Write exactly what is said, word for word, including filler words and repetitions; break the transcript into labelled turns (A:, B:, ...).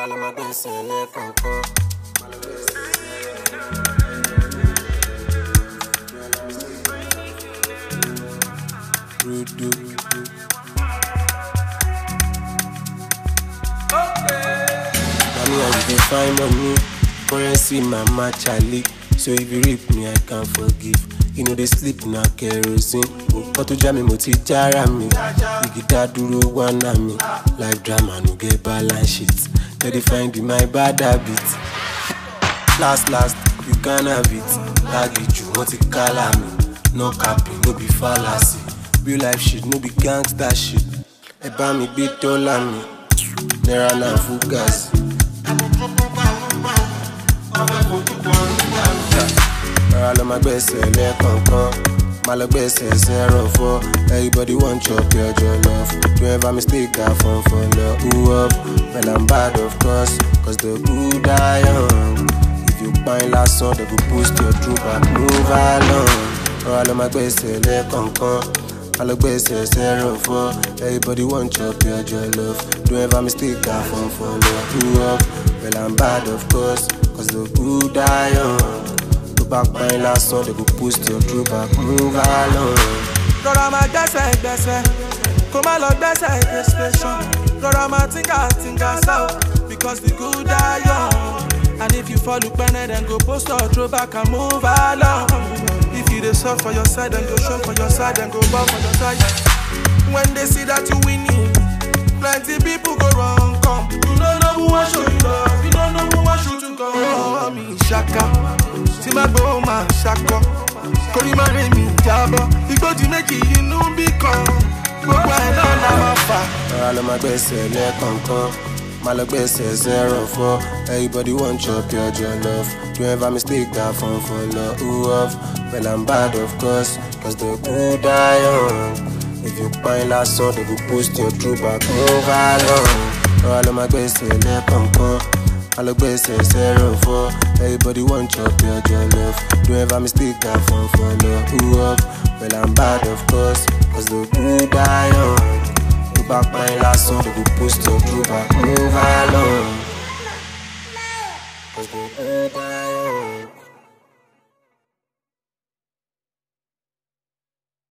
A: Ọ̀rọ̀ ló máa gbé ìsìnlẹ̀ kankan. Rudu. Mommy, I will find money. Currency, mama, Charlie. So if you rip me, I can't forgive. You know they sleep na kerosene. But to jam me, moti jara me. You get that duro one na me. Life drama no get balance shit. They dey find in my bad habit. Last last, you can have it. Baggage you want to call me. No capping, no be fallacy. Real life shit, no be gangster shit. Eba mi beat all on me. Nera na fugazi. Ọ̀rọ̀ ló máa gbẹ́sẹ̀ lẹ́ẹ̀kọ̀ọ̀kan. Máa lọ gbẹ́sẹ̀ zero four. Everybody want chop your jollof. Don't ever mistake that phone for love. Who up? Well, I'm bad of course. Cause the good die young. If you find last song, they go boost your troop back. Move along. Ọ̀rọ̀ ló máa gbẹ́sẹ̀ lẹ́ẹ̀kọ̀ọ̀kan. Máa lọ gbẹ́sẹ̀ zero four. Everybody want chop your jollof. Don't ever mistake that phone for love. Who up? Well, I'm bad of course. Cause the good die young. Back my last song, they go boost your troop back, move along.
B: Rọra ma gbẹ́sẹ̀ gbẹ́sẹ̀, kó má lọ gbẹ́sẹ̀ expression. Rọra ma tinga tinga so, because the good die young. And if you fall upene, then go post your troop back and move along. If you dey soft for your side, then go show for your side, then go ball for your side. When they see that you winning, plenty people go wrong come. You don't know who want show you love, you don't know who want you to go. Oh, me shaka. Tí má gbọ́ máa ṣakọ, kórí má rẹ̀ mí jábọ́. Igbójú méjì inú bí kan, gbogbo ẹ̀ náà la máa fà.
A: Ọ̀rọ̀ ló máa gbẹ́sẹ̀ lẹ́ẹ̀kọ̀ọ̀kan. Máa lọ gbẹ́sẹ̀ zero four. Everybody want chop your jollof. Don't ever mistake that phone for love. Who up? Well, I'm bad of course. Cause the good die young. If you find last song, they go post your troop back. Move along. Ọ̀rọ̀ ló máa gbẹ́sẹ̀ lẹ́ẹ̀kọ̀ọ̀kan. I look best at zero four. Everybody want chop your jollof. Don't ever mistake that phone for love. Who up? Well, I'm bad of course. Cause the good die young. Go back my last song, they go post your troop back. Move along. Cause the good die